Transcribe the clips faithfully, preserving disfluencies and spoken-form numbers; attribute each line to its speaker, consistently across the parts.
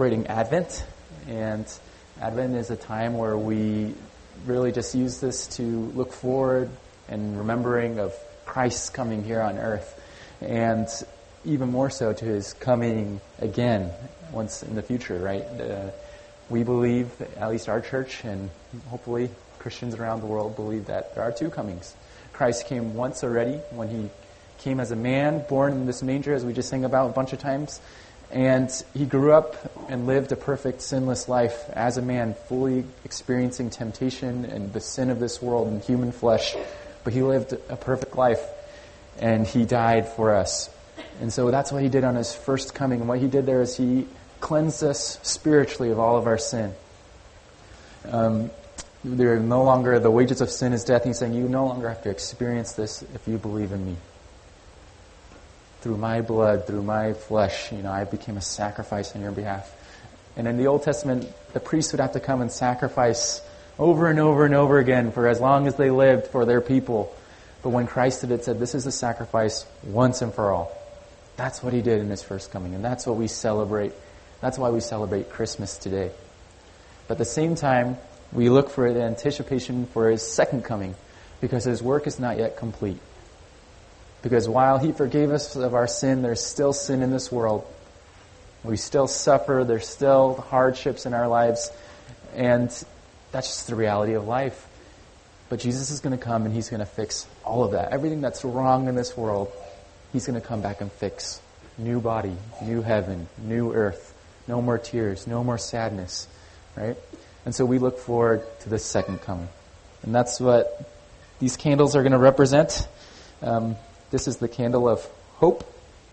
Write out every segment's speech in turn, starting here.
Speaker 1: celebrating Advent, and Advent is a time where we really just use this to look forward and remembering of Christ's coming here on earth, and even more so to his coming again once in the future, right? Uh, we believe, at least our church, and hopefully Christians around the world believe that there are two comings. Christ came once already when he came as a man, born in this manger, as we just sang about a bunch of times. And he grew up and lived a perfect, sinless life as a man, fully experiencing temptation and the sin of this world in human flesh. But he lived a perfect life, and he died for us. And so that's what he did on his first coming. And what he did there is he cleansed us spiritually of all of our sin. Um, there no longer, the wages of sin is death. He's saying, you no longer have to experience this if you believe in me. Through my blood, through my flesh, you know, I became a sacrifice on your behalf. And in the Old Testament, the priests would have to come and sacrifice over and over and over again for as long as they lived for their people. But when Christ did it, said, this is a sacrifice once and for all. That's what he did in his first coming. And that's what we celebrate. That's why we celebrate Christmas today. But at the same time, we look for the anticipation for his second coming, because his work is not yet complete. Because while he forgave us of our sin, there's still sin in this world. We still suffer. There's still hardships in our lives. And that's just the reality of life. But Jesus is going to come and he's going to fix all of that. Everything that's wrong in this world, he's going to come back and fix. New body, new heaven, new earth. No more tears, no more sadness. Right? And so we look forward to the second coming. And that's what these candles are going to represent. Um, This is the candle of hope.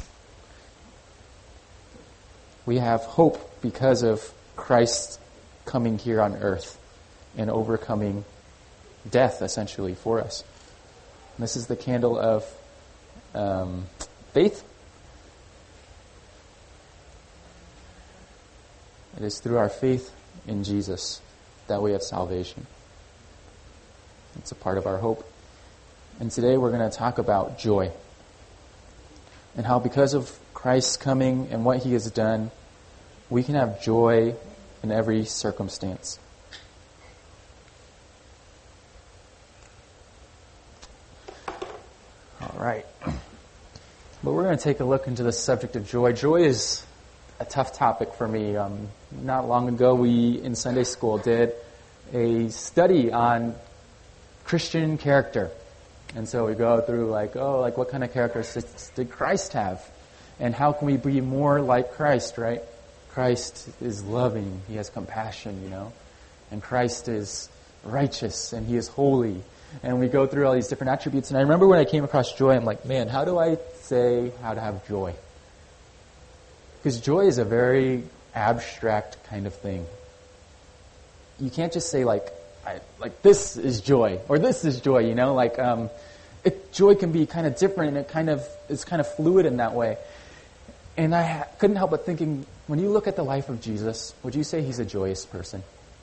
Speaker 1: We have hope because of Christ coming here on earth and overcoming death, essentially, for us. And this is the candle of um, faith. It is through our faith in Jesus that we have salvation. It's a part of our hope. And today we're going to talk about joy. And how because of Christ's coming and what he has done, we can have joy in every circumstance. All right. But we're going to take a look into the subject of joy. Joy is a tough topic for me. Um, not long ago, we in Sunday school did a study on Christian character. And so we go through like, oh, like what kind of characteristics did Christ have? And how can we be more like Christ, right? Christ is loving. He has compassion, you know. And Christ is righteous and he is holy. And we go through all these different attributes. And I remember when I came across joy, I'm like, man, how do I say how to have joy? Because joy is a very abstract kind of thing. You can't just say like, I, like this is joy, or this is joy, you know, like um, it, joy can be kind of different, and it kind of is kind of fluid in that way. And I ha- couldn't help but thinking, when you look at the life of Jesus, would you say he's a joyous person?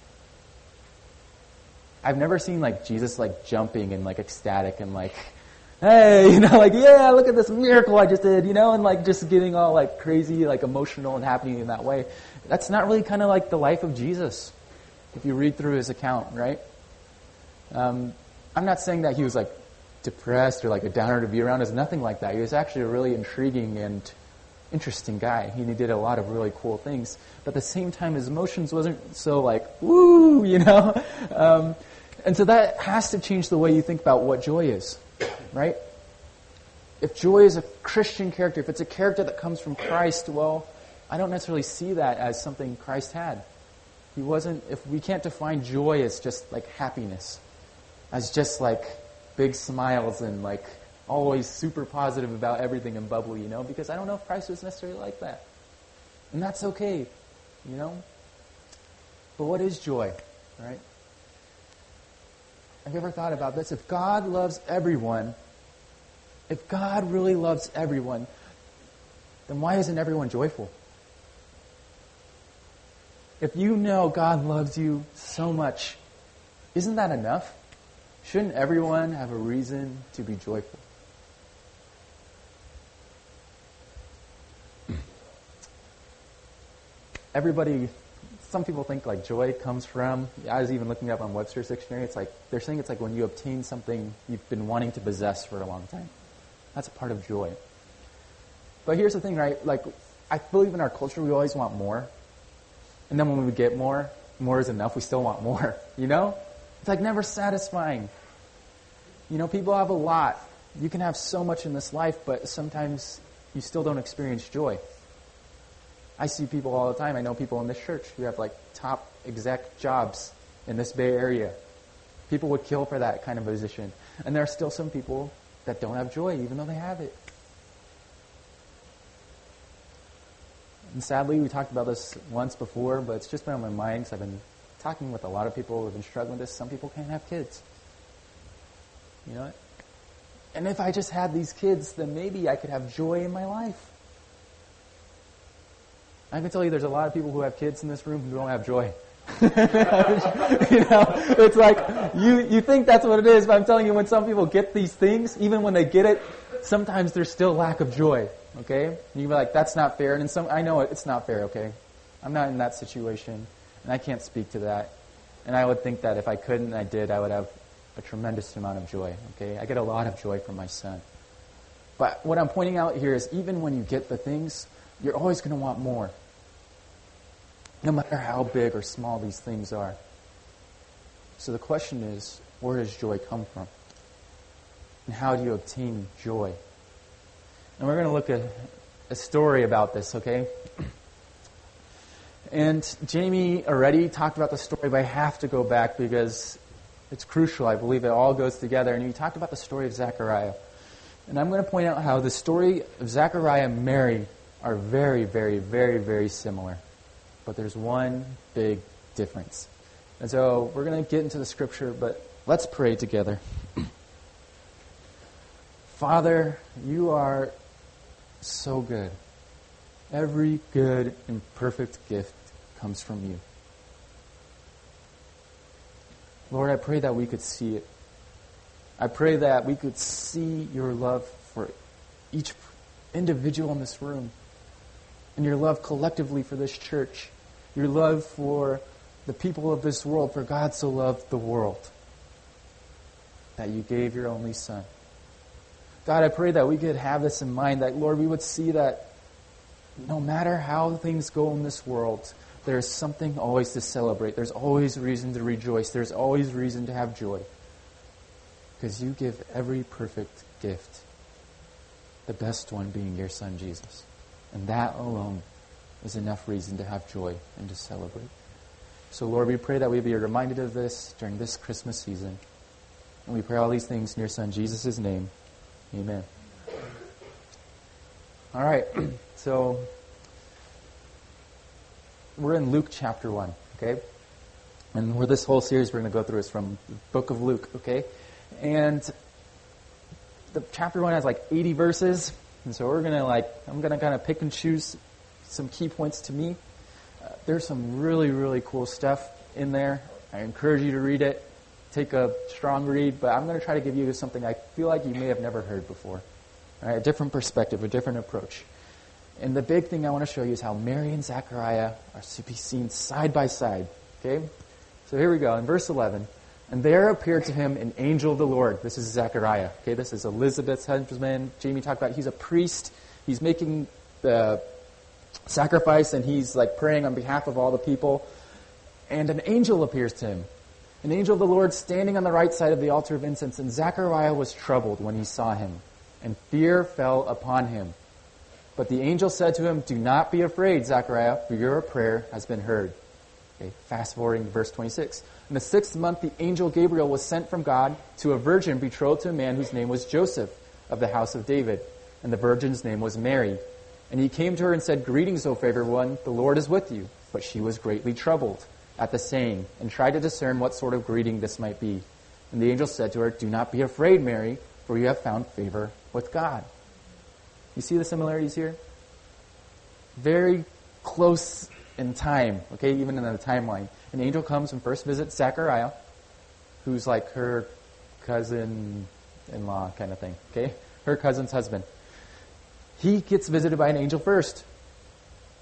Speaker 1: I've never seen like Jesus like jumping and like ecstatic and like, hey, you know, like yeah, look at this miracle I just did, you know, and like just getting all like crazy, like emotional and happening in that way. That's not really kind of like the life of Jesus. If you read through his account, right? Um, I'm not saying that he was like depressed or like a downer to be around. It's nothing like that. He was actually a really intriguing and interesting guy. He did a lot of really cool things. But at the same time, his emotions wasn't so like, woo, you know? Um, and so that has to change the way you think about what joy is, right? If joy is a Christian character, if it's a character that comes from Christ, well, I don't necessarily see that as something Christ had. He wasn't, if we can't define joy as just like happiness, as just like big smiles and like always super positive about everything and bubbly, you know, because I don't know if Christ was necessarily like that. And that's okay, you know. But what is joy, right? Have you ever thought about this? If God loves everyone, if God really loves everyone, then why isn't everyone joyful? If you know God loves you so much, isn't that enough? Shouldn't everyone have a reason to be joyful? everybody, some people think like joy comes from, I was even looking up on Webster's dictionary, it's like, they're saying it's like when you obtain something you've been wanting to possess for a long time. That's a part of joy. But here's the thing, right? Like, I believe in our culture we always want more. And then when we get more, more is enough, we still want more, you know? It's like never satisfying. You know, people have a lot. You can have so much in this life, but sometimes you still don't experience joy. I see people all the time. I know people in this church who have like top exec jobs in this Bay Area. People would kill for that kind of position. And there are still some people that don't have joy, even though they have it. And sadly, we talked about this once before, but it's just been on my mind because I've been talking with a lot of people who have been struggling with this. Some people can't have kids. You know what? And if I just had these kids, then maybe I could have joy in my life. I can tell you there's a lot of people who have kids in this room who don't have joy. You know, it's like, you, you think that's what it is, but I'm telling you, when some people get these things, even when they get it, sometimes there's still lack of joy, okay? And you'll be like, that's not fair. And in some, I know it, it's not fair, okay? I'm not in that situation, and I can't speak to that. And I would think that if I couldn't and I did, I would have a tremendous amount of joy, okay? I get a lot of joy from my son. But what I'm pointing out here is even when you get the things, you're always going to want more. No matter how big or small these things are. So the question is, where does joy come from? And how do you obtain joy? And we're going to look at a story about this, okay? And Jamie already talked about the story, but I have to go back because it's crucial. I believe it all goes together. And he talked about the story of Zechariah. And I'm going to point out how the story of Zechariah and Mary are very, very, very, very similar. But there's one big difference. And so we're going to get into the scripture, but let's pray together. Father, you are so good. Every good and perfect gift comes from you. Lord, I pray that we could see it. I pray that we could see your love for each individual in this room, and your love collectively for this church, your love for the people of this world, for God so loved the world that you gave your only Son. God, I pray that we could have this in mind, that, Lord, we would see that no matter how things go in this world, there's something always to celebrate. There's always reason to rejoice. There's always reason to have joy. Because you give every perfect gift, the best one being your Son, Jesus. And that alone is enough reason to have joy and to celebrate. So, Lord, we pray that we be reminded of this during this Christmas season. And we pray all these things in your Son, Jesus' name. Amen. All right, so we're in Luke chapter one, okay? And where this whole series we're going to go through is from the book of Luke, okay? And the chapter one has like eighty verses, and so we're going to like, I'm going to kind of pick and choose some key points to me. Uh, there's some really, really cool stuff in there. I encourage you to read it. Take a strong read, but I'm going to try to give you something I feel like you may have never heard before. All right, a different perspective, a different approach. And the big thing I want to show you is how Mary and Zechariah are to be seen side by side. Okay? So here we go, in verse eleven. And there appeared to him an angel of the Lord. This is Zechariah. Okay, this is Elizabeth's husband. Jamie talked about he's a priest. He's making the sacrifice, and he's like praying on behalf of all the people. And an angel appears to him. An angel of the Lord standing on the right side of the altar of incense. And Zechariah was troubled when he saw him, and fear fell upon him. But the angel said to him, "Do not be afraid, Zechariah, for your prayer has been heard." Okay, fast forwarding to verse twenty-six. In the sixth month, the angel Gabriel was sent from God to a virgin betrothed to a man whose name was Joseph, of the house of David. And the virgin's name was Mary. And he came to her and said, "Greetings, O favored one, the Lord is with you." But she was greatly troubled at the saying, and tried to discern what sort of greeting this might be. And the angel said to her, "Do not be afraid, Mary, for you have found favor with God." You see the similarities here? Very close in time, okay, even in the timeline. An angel comes and first visits Zechariah, who's like her cousin-in-law kind of thing, okay? Her cousin's husband. He gets visited by an angel first.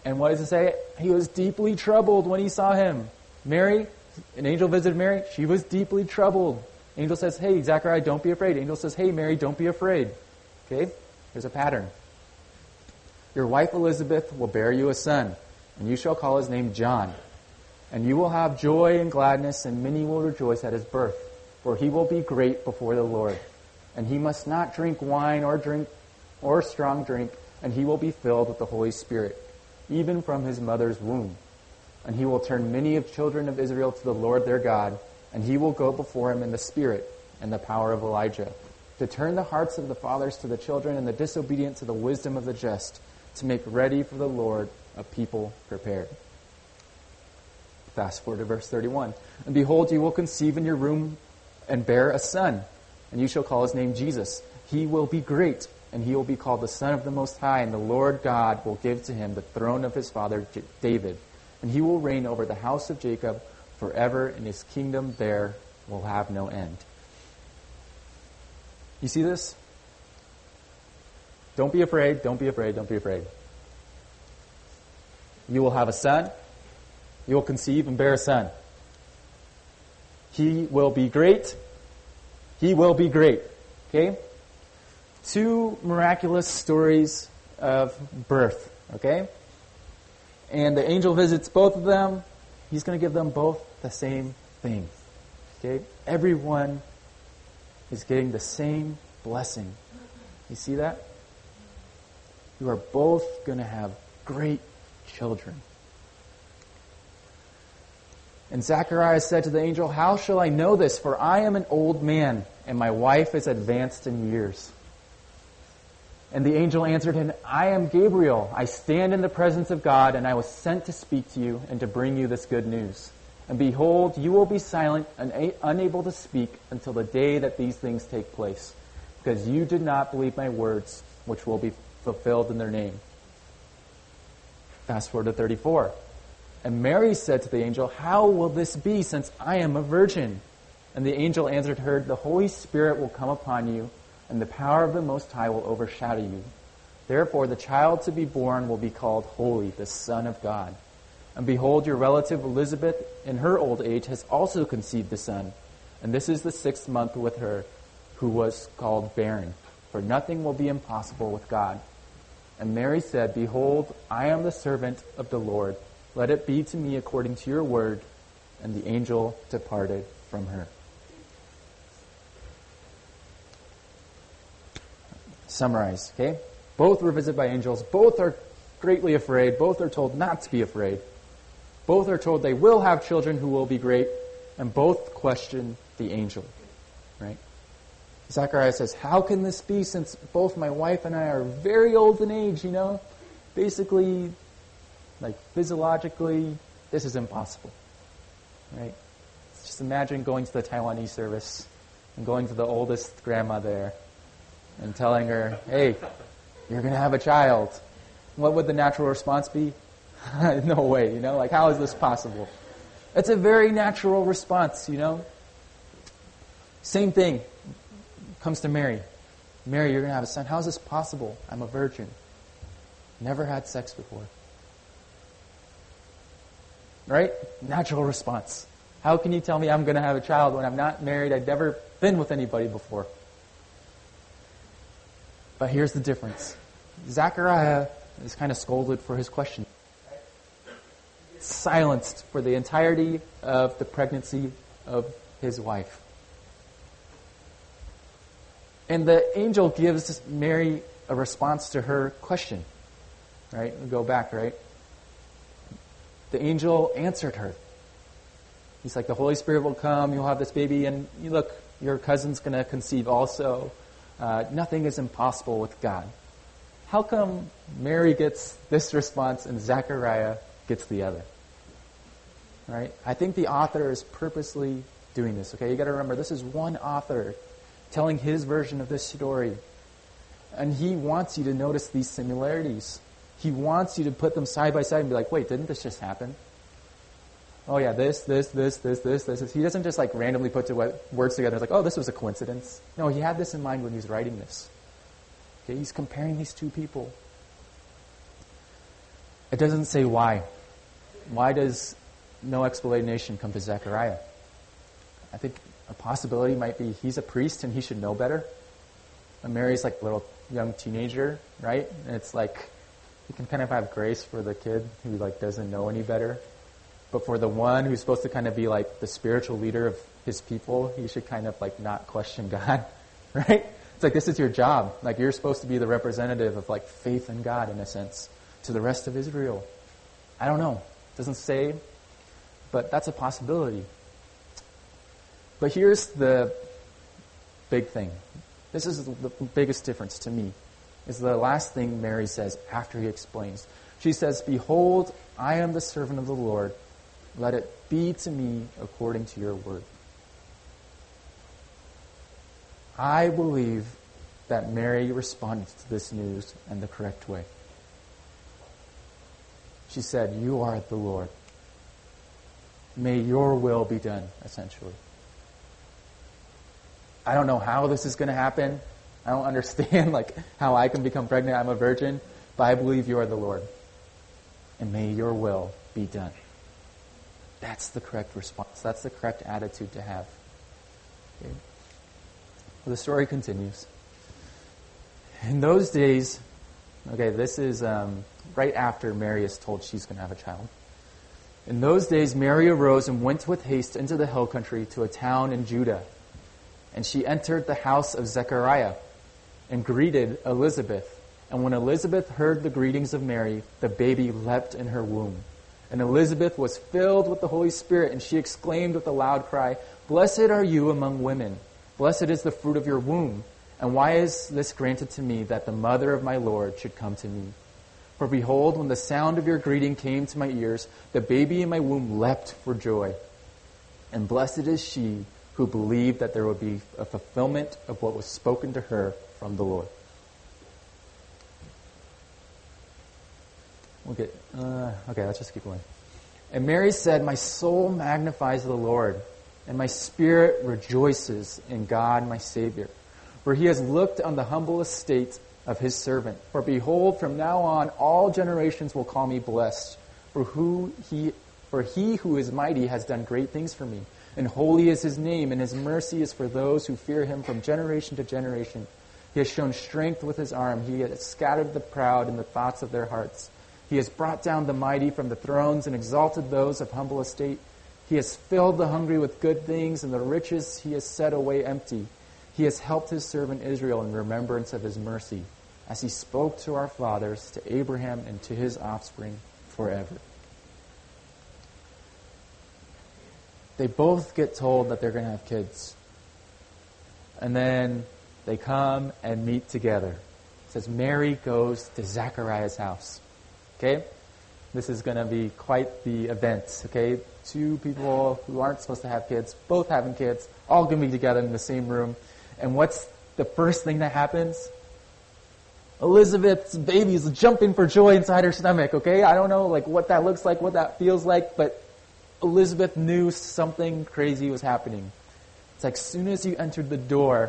Speaker 1: And what does it say? He was deeply troubled when he saw him. Mary, an angel visited Mary. She was deeply troubled. Angel says, hey, Zechariah, don't be afraid. Angel says, hey, Mary, don't be afraid. Okay? There's a pattern. Your wife Elizabeth will bear you a son, and you shall call his name John. And you will have joy and gladness, and many will rejoice at his birth. For he will be great before the Lord. And he must not drink wine or drink or strong drink, and he will be filled with the Holy Spirit, even from his mother's womb. And he will turn many of children of Israel to the Lord their God, and he will go before him in the spirit and the power of Elijah, to turn the hearts of the fathers to the children and the disobedient to the wisdom of the just, to make ready for the Lord a people prepared. Fast forward to verse thirty-one. And behold, you will conceive in your womb and bear a son, and you shall call his name Jesus. He will be great, and he will be called the Son of the Most High, and the Lord God will give to him the throne of his father David, and he will reign over the house of Jacob forever, and his kingdom there will have no end. You see this? Don't be afraid, don't be afraid, don't be afraid. You will have a son. You will conceive and bear a son. He will be great. He will be great. Okay? Two miraculous stories of birth. Okay? And the angel visits both of them. He's going to give them both the same thing. Okay? Everyone is getting the same blessing. You see that? You are both going to have great children. And Zacharias said to the angel, how shall I know this? For I am an old man, and my wife is advanced in years. And the angel answered him, I am Gabriel. I stand in the presence of God, and I was sent to speak to you and to bring you this good news. And behold, you will be silent and a- unable to speak until the day that these things take place, because you did not believe my words, which will be fulfilled in their name. Fast forward to thirty-four. And Mary said to the angel, how will this be, since I am a virgin? And the angel answered her, the Holy Spirit will come upon you, and the power of the Most High will overshadow you. Therefore, the child to be born will be called Holy, the Son of God. And behold, your relative Elizabeth, in her old age, has also conceived a son. And this is the sixth month with her, who was called barren. For nothing will be impossible with God. And Mary said, behold, I am the servant of the Lord. Let it be to me according to your word. And the angel departed from her. Summarize, okay? Both were visited by angels. Both are greatly afraid. Both are told not to be afraid. Both are told they will have children who will be great. And both question the angel, right? Zacharias says, how can this be, since both my wife and I are very old in age, you know? Basically, like physiologically, this is impossible, right? Just imagine going to the Taiwanese service and going to the oldest grandma there and telling her, hey, you're going to have a child. What would the natural response be? No way, you know? Like, how is this possible? It's a very natural response, you know? Same thing comes to Mary. Mary, you're going to have a son. How is this possible? I'm a virgin. Never had sex before. Right? Natural response. How can you tell me I'm going to have a child when I'm not married? I've never been with anybody before. But here's the difference. Zechariah is kind of scolded for his question. Silenced for the entirety of the pregnancy of his wife. And the angel gives Mary a response to her question. Right? We go back, right? The angel answered her. He's like, the Holy Spirit will come, you'll have this baby, and you look, your cousin's going to conceive also. Uh, nothing is impossible with God. How come Mary gets this response and Zechariah gets the other? Right? I think the author is purposely doing this. Okay, you got to remember, this is one author telling his version of this story. And he wants you to notice these similarities. He wants you to put them side by side and be like, wait, didn't this just happen? Oh yeah, this, this, this, this, this, this. He doesn't just like randomly put to words together. It's like, oh, this was a coincidence. No, he had this in mind when he was writing this. Okay, he's comparing these two people. It doesn't say why. Why does no explanation come to Zechariah? I think a possibility might be he's a priest and he should know better. And Mary's like a little young teenager, right? And it's like you can kind of have grace for the kid who like doesn't know any better. But for the one who's supposed to kind of be like the spiritual leader of his people, he should kind of like not question God, right? It's like this is your job. Like you're supposed to be the representative of like faith in God in a sense to the rest of Israel. I don't know. It doesn't say, but that's a possibility. But here's the big thing. This is the biggest difference to me. Is the last thing Mary says after he explains. She says, "Behold, I am the servant of the Lord. Let it be to me according to your word." I believe that Mary responded to this news in the correct way. She said, "You are the Lord. May your will be done," essentially. I don't know how this is going to happen. I don't understand like how I can become pregnant. I'm a virgin. But I believe you are the Lord. And may your will be done. That's the correct response. That's the correct attitude to have. Okay. Well, the story continues. In those days, okay, this is um, right after Mary is told she's going to have a child. In those days, Mary arose and went with haste into the hill country to a town in Judah. And she entered the house of Zechariah and greeted Elizabeth. And when Elizabeth heard the greetings of Mary, the baby leapt in her womb. And Elizabeth was filled with the Holy Spirit, and she exclaimed with a loud cry, "Blessed are you among women. Blessed is the fruit of your womb. And why is this granted to me, that the mother of my Lord should come to me? For behold, when the sound of your greeting came to my ears, the baby in my womb leapt for joy. And blessed is she who believed that there would be a fulfillment of what was spoken to her from the Lord." Okay, uh, okay, let's just keep going. And Mary said, "My soul magnifies the Lord, and my spirit rejoices in God my Savior. For he has looked on the humble estate of his servant. For behold, from now on all generations will call me blessed. For who he, for he who is mighty has done great things for me. And holy is his name, and his mercy is for those who fear him from generation to generation. He has shown strength with his arm. He has scattered the proud in the thoughts of their hearts. He has brought down the mighty from the thrones and exalted those of humble estate. He has filled the hungry with good things, and the riches he has set away empty. He has helped his servant Israel in remembrance of his mercy, as he spoke to our fathers, to Abraham, and to his offspring forever." They both get told that they're going to have kids. And then they come and meet together. It says Mary goes to Zechariah's house. Okay? This is going to be quite the event. Okay? Two people who aren't supposed to have kids, both having kids, all going to be together in the same room. And what's the first thing that happens? Elizabeth's baby is jumping for joy inside her stomach. Okay? I don't know like what that looks like, what that feels like, but Elizabeth knew something crazy was happening. It's like as soon as you entered the door,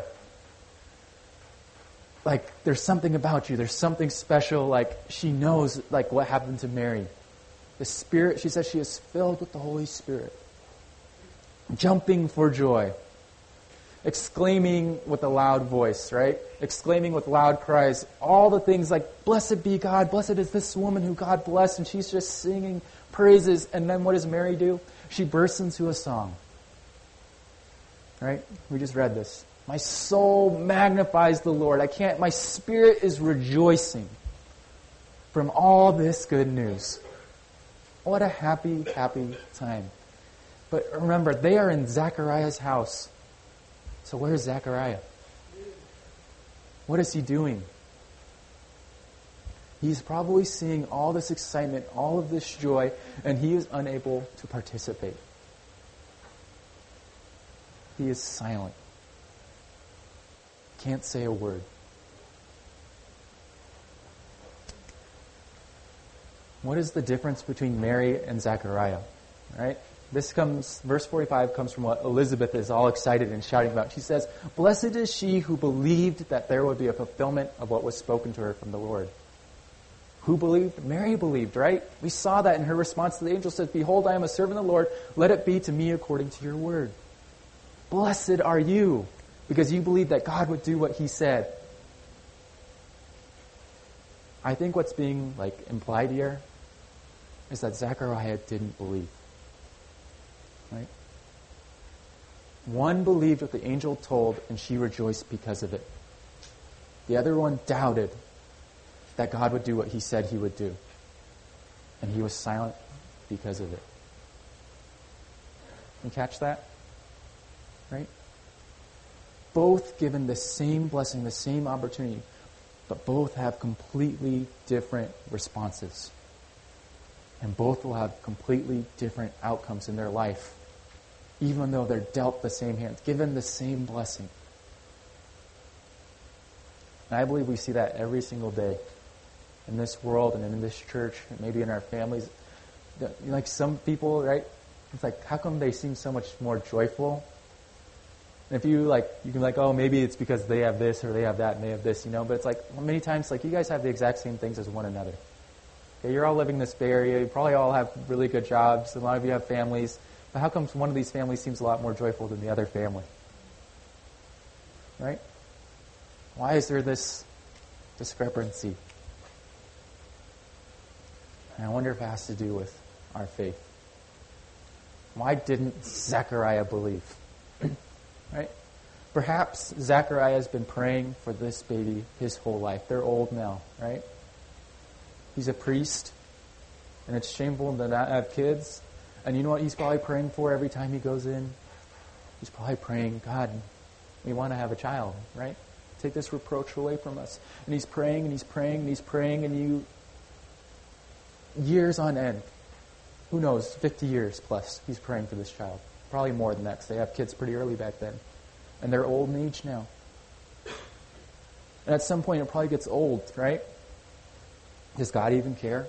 Speaker 1: like there's something about you. There's something special. Like she knows like what happened to Mary. The Spirit, she says she is filled with the Holy Spirit. Jumping for joy. Exclaiming with a loud voice, right? Exclaiming with loud cries. All the things like, "Blessed be God. Blessed is this woman who God blessed." And she's just singing praises. And then what does Mary do? She bursts into a song. Right? We just read this. "My soul magnifies the Lord. I can't, my spirit is rejoicing from all this good news." What a happy, happy time. But remember, they are in Zechariah's house. So where's Zechariah? What is he doing? He's probably seeing all this excitement, all of this joy, and he is unable to participate. He is silent. Can't say a word. What is the difference between Mary and Zechariah? Right? This comes, verse forty-five comes from what Elizabeth is all excited and shouting about. She says, "Blessed is she who believed that there would be a fulfillment of what was spoken to her from the Lord." Who believed? Mary believed, right? We saw that in her response to the angel. Says, behold, I am a servant of the Lord. Let it be to me according to your word. Blessed are you, because you believed that God would do what he said. I think what's being like implied here is that Zechariah didn't believe. Right? One believed what the angel told, and she rejoiced because of it. The other one doubted that God would do what he said he would do. And he was silent because of it. You catch that? Right? Both given the same blessing, the same opportunity, but both have completely different responses. And both will have completely different outcomes in their life, even though they're dealt the same hand, given the same blessing. And I believe we see that every single day in this world and in this church, and maybe in our families. Like some people, right? It's like, how come they seem so much more joyful? And if you like, you can be like, oh, maybe it's because they have this or they have that and they have this, you know. But it's like, many times, like, you guys have the exact same things as one another. Okay, you're all living in this Bay Area. You probably all have really good jobs. A lot of you have families. But how come one of these families seems a lot more joyful than the other family? Right? Why is there this discrepancy? And I wonder if it has to do with our faith. Why didn't Zechariah believe? Right? Perhaps Zechariah has been praying for this baby his whole life. They're old now, right? He's a priest, and it's shameful to not have kids. And you know what he's probably praying for every time he goes in? He's probably praying, God, we want to have a child, right? Take this reproach away from us. And he's praying, and he's praying, and he's praying, and you, years on end, who knows, fifty years plus, he's praying for this child. Probably more than that, because they have kids pretty early back then. And they're old in age now. And at some point, it probably gets old, right? Does God even care?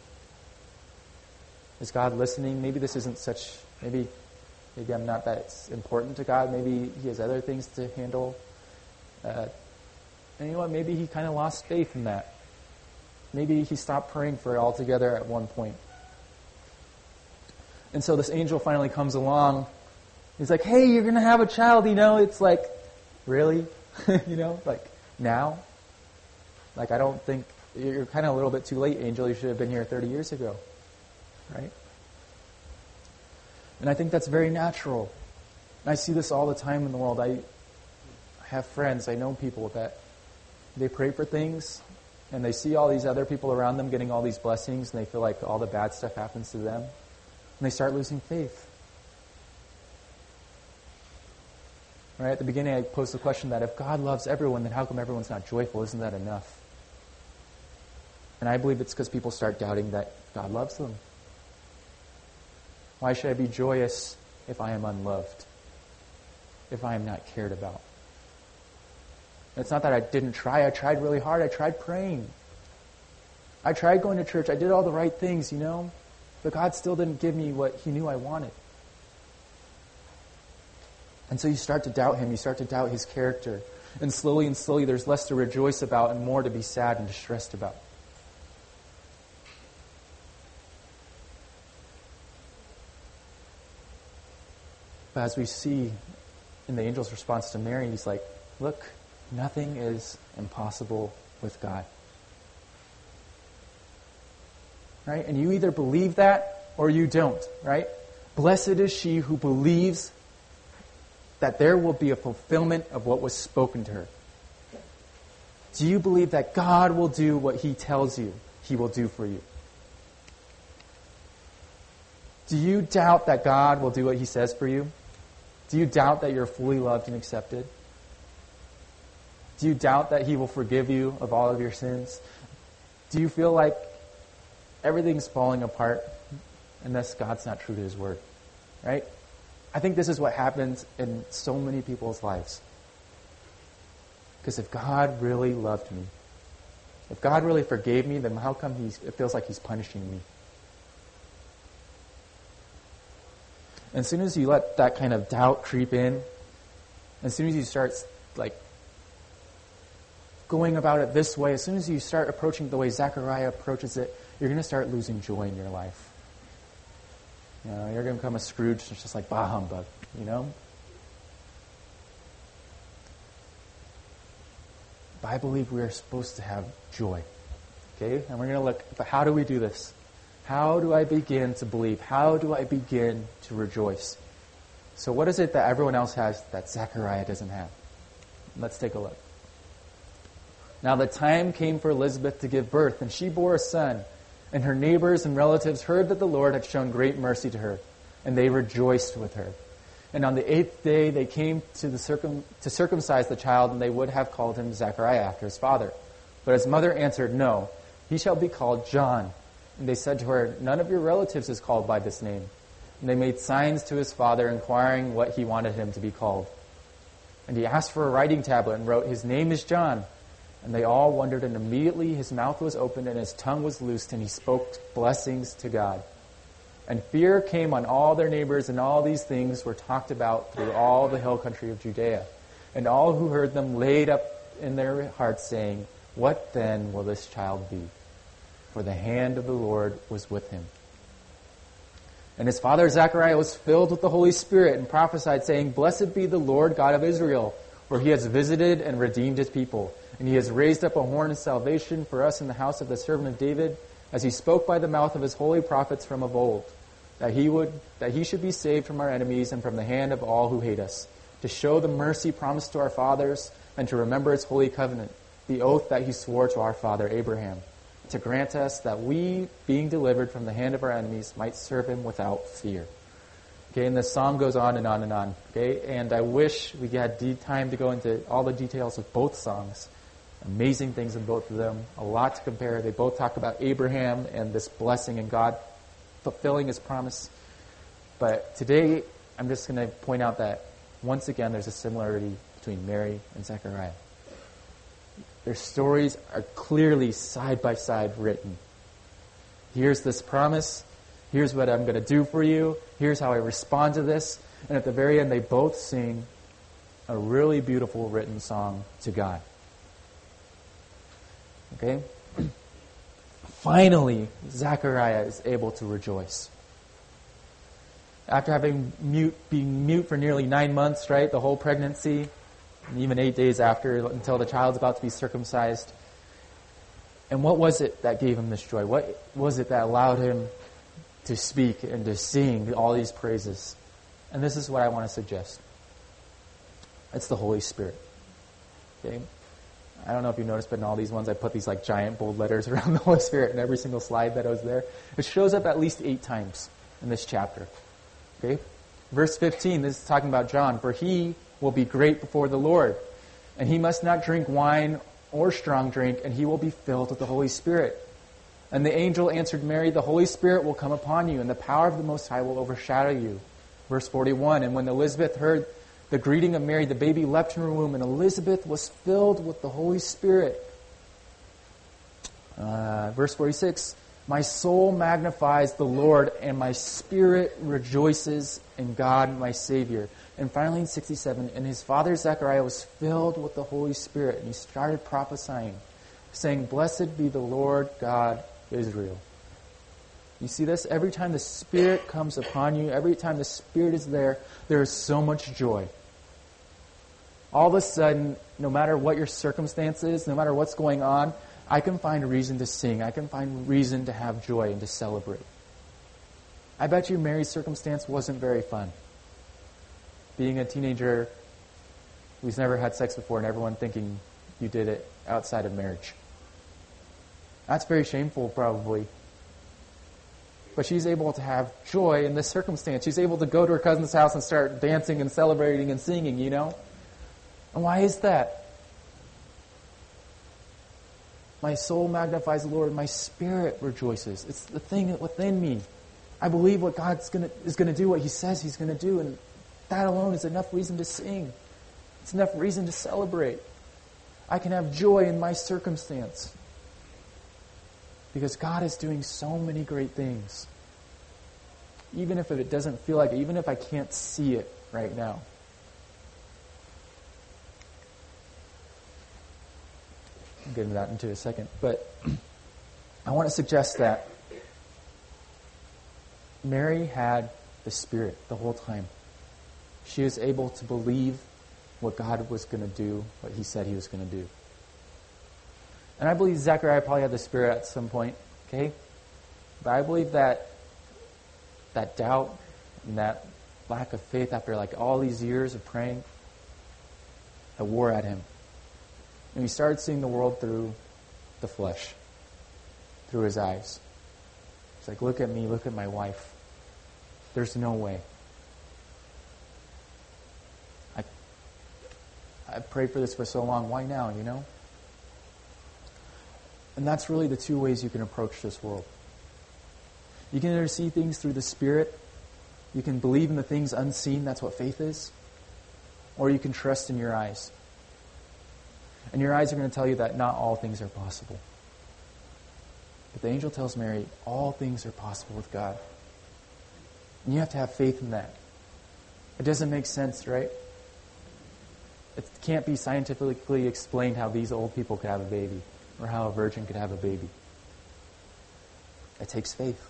Speaker 1: Is God listening? Maybe this isn't such, maybe maybe I'm not that important to God. Maybe he has other things to handle. Uh, and you know what? Maybe he kind of lost faith in that. Maybe he stopped praying for it altogether at one point. And so this angel finally comes along. He's like, hey, you're going to have a child, you know. It's like, really? you know, like, now? Like, I don't think, you're kind of a little bit too late, angel. You should have been here thirty years ago. Right? And I think that's very natural. And I see this all the time in the world. I have friends, I know people that they pray for things, and they see all these other people around them getting all these blessings, and they feel like all the bad stuff happens to them. And they start losing faith. Right? At the beginning, I posed the question that if God loves everyone, then how come everyone's not joyful? Isn't that enough? And I believe it's because people start doubting that God loves them. Why should I be joyous if I am unloved? If I am not cared about? And it's not that I didn't try. I tried really hard. I tried praying. I tried going to church. I did all the right things, you know. But God still didn't give me what he knew I wanted. And so you start to doubt him. You start to doubt his character. And slowly and slowly there's less to rejoice about and more to be sad and distressed about. But as we see in the angel's response to Mary, he's like, look, nothing is impossible with God. Right? And you either believe that or you don't, right? Blessed is she who believes that there will be a fulfillment of what was spoken to her. Do you believe that God will do what he tells you he will do for you? Do you doubt that God will do what he says for you? Do you doubt that you're fully loved and accepted? Do you doubt that he will forgive you of all of your sins? Do you feel like everything's falling apart unless God's not true to his word? Right? I think this is what happens in so many people's lives. Because if God really loved me, if God really forgave me, then how come he's, it feels like he's punishing me? And as soon as you let that kind of doubt creep in, as soon as you start like going about it this way, as soon as you start approaching the way Zechariah approaches it, you're going to start losing joy in your life. You know, you're going to become a Scrooge. It's just like, bah humbug, you know? But I believe we are supposed to have joy. Okay? And we're going to look, but how do we do this? How do I begin to believe? How do I begin to rejoice? So what is it that everyone else has that Zechariah doesn't have? Let's take a look. Now the time came for Elizabeth to give birth, and she bore a son. And her neighbors and relatives heard that the Lord had shown great mercy to her, and they rejoiced with her. And on the eighth day they came to the circum to circumcise the child, and they would have called him Zechariah after his father. But his mother answered, "No, he shall be called John." And they said to her, "None of your relatives is called by this name." And they made signs to his father, inquiring what he wanted him to be called. And he asked for a writing tablet and wrote, "His name is John." And they all wondered, and immediately his mouth was opened and his tongue was loosed, and he spoke blessings to God. And fear came on all their neighbors, and all these things were talked about through all the hill country of Judea. And all who heard them laid up in their hearts, saying, "What then will this child be?" For the hand of the Lord was with him. And his father Zechariah was filled with the Holy Spirit and prophesied, saying, "Blessed be the Lord God of Israel, for he has visited and redeemed his people. And he has raised up a horn of salvation for us in the house of the servant of David, as he spoke by the mouth of his holy prophets from of old, that he would that he should be saved from our enemies and from the hand of all who hate us, to show the mercy promised to our fathers, and to remember his holy covenant, the oath that he swore to our father Abraham, to grant us that we, being delivered from the hand of our enemies, might serve him without fear." Okay, and the song goes on and on and on. Okay, and I wish we had de- time to go into all the details of both songs. Amazing things in both of them. A lot to compare. They both talk about Abraham and this blessing and God fulfilling his promise. But today, I'm just going to point out that, once again, there's a similarity between Mary and Zechariah. Their stories are clearly side by side written. Here's this promise. Here's what I'm going to do for you. Here's how I respond to this. And at the very end, they both sing a really beautiful written song to God. Okay? Finally, Zechariah is able to rejoice. After having mute, being mute for nearly nine months, right, the whole pregnancy, and even eight days after, until the child's about to be circumcised. And what was it that gave him this joy? What was it that allowed him to speak and to sing all these praises? And this is what I want to suggest. It's the Holy Spirit. Okay? I don't know if you noticed, but in all these ones, I put these like giant bold letters around the Holy Spirit in every single slide that was there. It shows up at least eight times in this chapter. Okay? Verse fifteen, this is talking about John. "For he will be great before the Lord, and he must not drink wine or strong drink, and he will be filled with the Holy Spirit. And the angel answered Mary, the Holy Spirit will come upon you, and the power of the Most High will overshadow you." Verse forty-one, "And when Elizabeth heard the greeting of Mary, the baby leapt in her womb, and Elizabeth was filled with the Holy Spirit." Uh, verse forty-six, "My soul magnifies the Lord, and my spirit rejoices in God my Savior." And finally in sixty-seven, "And his father Zechariah was filled with the Holy Spirit, and he started prophesying, saying, 'Blessed be the Lord God of Israel.'" You see this? Every time the Spirit comes upon you, every time the Spirit is there, there is so much joy. All of a sudden, no matter what your circumstances, no matter what's going on, I can find a reason to sing. I can find reason to have joy and to celebrate. I bet you Mary's circumstance wasn't very fun. Being a teenager who's never had sex before and everyone thinking you did it outside of marriage. That's very shameful, probably. But she's able to have joy in this circumstance. She's able to go to her cousin's house and start dancing and celebrating and singing, you know? And why is that? "My soul magnifies the Lord, and my spirit rejoices." It's the thing within me. I believe what God's gonna is going to do, what He says He's going to do, and that alone is enough reason to sing. It's enough reason to celebrate. I can have joy in my circumstance because God is doing so many great things. Even if it doesn't feel like it, even if I can't see it right now. I'll get into that into a second. But I want to suggest that Mary had the Spirit the whole time. She was able to believe what God was going to do, what he said he was going to do. And I believe Zechariah probably had the Spirit at some point, okay? But I believe that that doubt and that lack of faith after like all these years of praying, it wore at him. And he started seeing the world through the flesh, through his eyes. It's like, look at me, look at my wife. There's no way. I I prayed for this for so long. Why now, you know? And that's really the two ways you can approach this world. You can either see things through the Spirit. You can believe in the things unseen. That's what faith is. Or you can trust in your eyes. And your eyes are going to tell you that not all things are possible. But the angel tells Mary, all things are possible with God. And you have to have faith in that. It doesn't make sense, right? It can't be scientifically explained how these old people could have a baby or how a virgin could have a baby. It takes faith.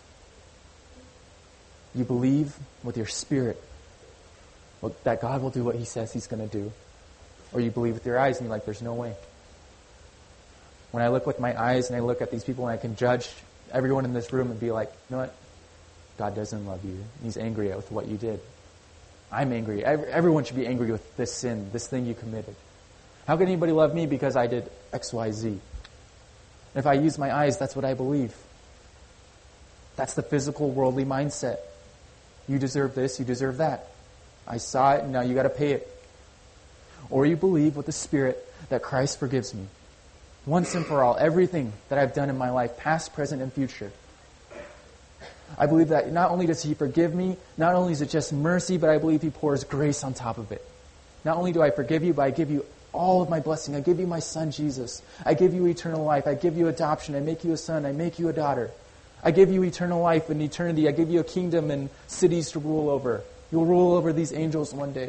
Speaker 1: You believe with your spirit that God will do what he says he's going to do. Or you believe with your eyes and you're like, there's no way. When I look with my eyes and I look at these people and I can judge everyone in this room and be like, you know what? God doesn't love you. He's angry with what you did. I'm angry. Everyone should be angry with this sin, this thing you committed. How can anybody love me because I did X, Y, Z? If I use my eyes, that's what I believe. That's the physical, worldly mindset. You deserve this, you deserve that. I saw it, and now you got to pay it. Or you believe with the Spirit that Christ forgives me. Once and for all, everything that I've done in my life, past, present, and future. I believe that not only does he forgive me, not only is it just mercy, but I believe he pours grace on top of it. Not only do I forgive you, but I give you all of my blessing. I give you my son, Jesus. I give you eternal life. I give you adoption. I make you a son. I make you a daughter. I give you eternal life and eternity. I give you a kingdom and cities to rule over. You'll rule over these angels one day.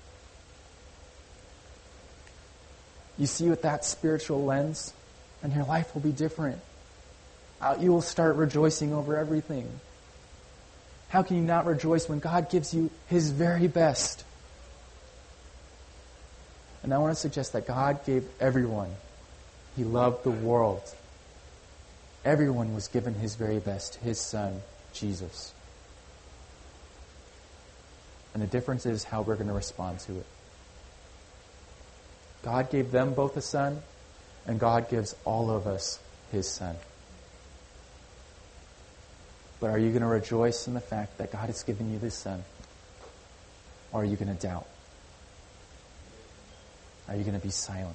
Speaker 1: You see with that spiritual lens, and your life will be different. Uh, you will start rejoicing over everything. How can you not rejoice when God gives you his very best? And I want to suggest that God gave everyone. He loved the world. Everyone was given his very best, his son, Jesus. And the difference is how we're going to respond to it. God gave them both a son, and God gives all of us his son. But are you going to rejoice in the fact that God has given you this son? Or are you going to doubt? Are you going to be silent?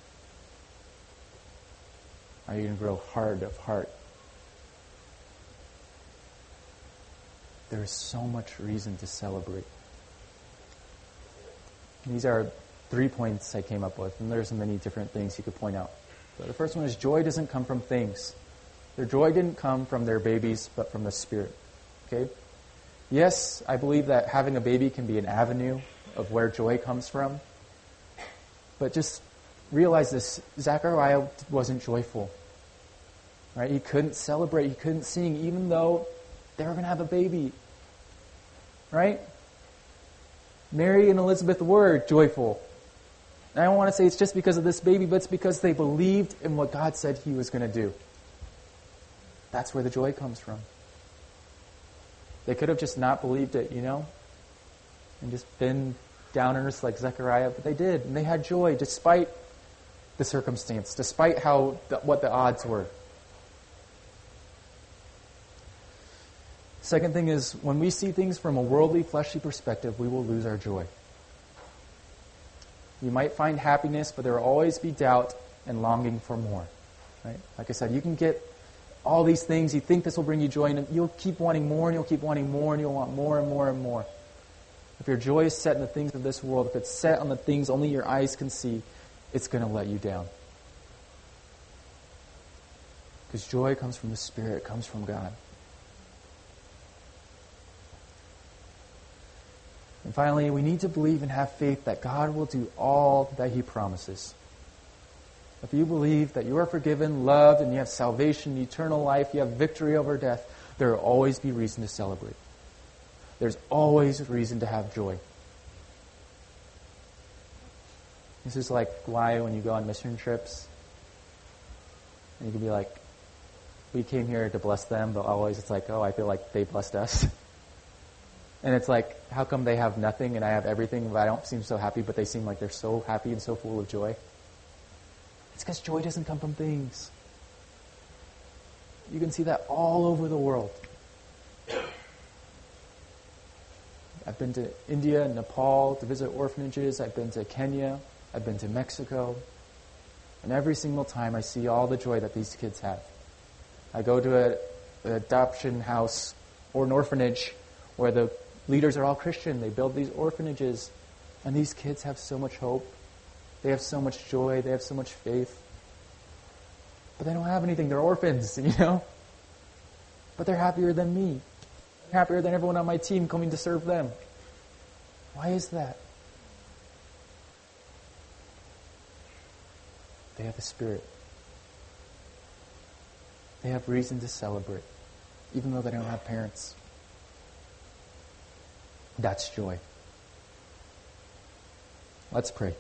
Speaker 1: Are you going to grow hard of heart? There is so much reason to celebrate. These are three points I came up with, and there's many different things you could point out. But the first one is joy doesn't come from things. Their joy didn't come from their babies, but from the Spirit. Okay? Yes, I believe that having a baby can be an avenue of where joy comes from. But just realize this, Zechariah wasn't joyful. Right? He couldn't celebrate, he couldn't sing, even though they were going to have a baby. Right? Mary and Elizabeth were joyful. And I don't want to say it's just because of this baby, but it's because they believed in what God said he was going to do. That's where the joy comes from. They could have just not believed it, you know, and just been downers like Zechariah, but they did, and they had joy despite the circumstance, despite how the, what the odds were. Second thing is, when we see things from a worldly, fleshly perspective, we will lose our joy. You might find happiness, but there will always be doubt and longing for more. Right? Like I said, you can get all these things, you think this will bring you joy, and you'll keep wanting more, and you'll keep wanting more, and you'll want more and more and more. If your joy is set in the things of this world, if it's set on the things only your eyes can see, it's going to let you down. Because joy comes from the Spirit, it comes from God. And finally, we need to believe and have faith that God will do all that he promises. If you believe that you are forgiven, loved, and you have salvation, eternal life, you have victory over death, there will always be reason to celebrate. There's always reason to have joy. This is like why when you go on mission trips, and you can be like, we came here to bless them, but always it's like, oh, I feel like they blessed us. And it's like, how come they have nothing and I have everything, but I don't seem so happy, but they seem like they're so happy and so full of joy? It's because joy doesn't come from things. You can see that all over the world. I've been to India and Nepal to visit orphanages. I've been to Kenya. I've been to Mexico. And every single time I see all the joy that these kids have. I go to a, an adoption house or an orphanage where the leaders are all Christian. They build these orphanages. And these kids have so much hope. They have so much joy. They have so much faith. But they don't have anything. They're orphans, you know? But they're happier than me. Happier than everyone on my team coming to serve them. Why is that? They have the Spirit. They have reason to celebrate, even though they don't have parents. That's joy. Let's pray.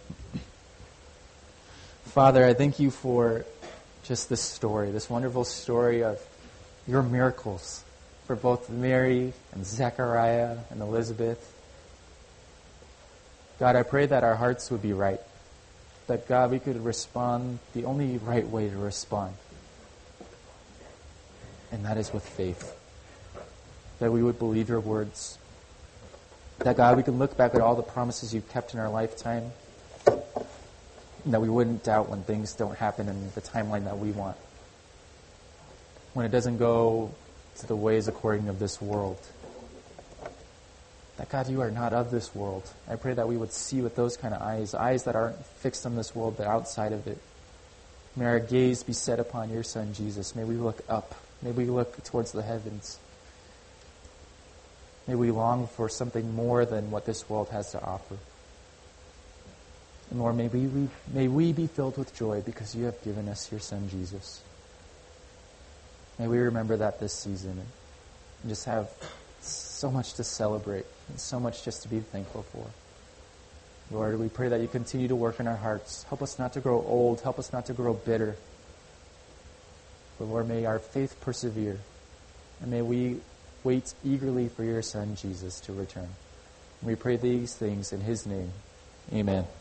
Speaker 1: Father, I thank you for just this story, this wonderful story of your miracles for both Mary and Zechariah and Elizabeth. God, I pray that our hearts would be right. That, God, we could respond the only right way to respond. And that is with faith. That we would believe your words. That, God, we could look back at all the promises you've kept in our lifetime. And that we wouldn't doubt when things don't happen in the timeline that we want. When it doesn't go to the ways according of this world. That, God, you are not of this world. I pray that we would see with those kind of eyes, eyes that aren't fixed on this world, but outside of it. May our gaze be set upon your Son, Jesus. May we look up. May we look towards the heavens. May we long for something more than what this world has to offer. And Lord, may we, may we be filled with joy because you have given us your Son, Jesus. May we remember that this season and just have so much to celebrate and so much just to be thankful for. Lord, we pray that you continue to work in our hearts. Help us not to grow old. Help us not to grow bitter. But Lord, may our faith persevere. And may we wait eagerly for your Son, Jesus, to return. And we pray these things in his name. Amen.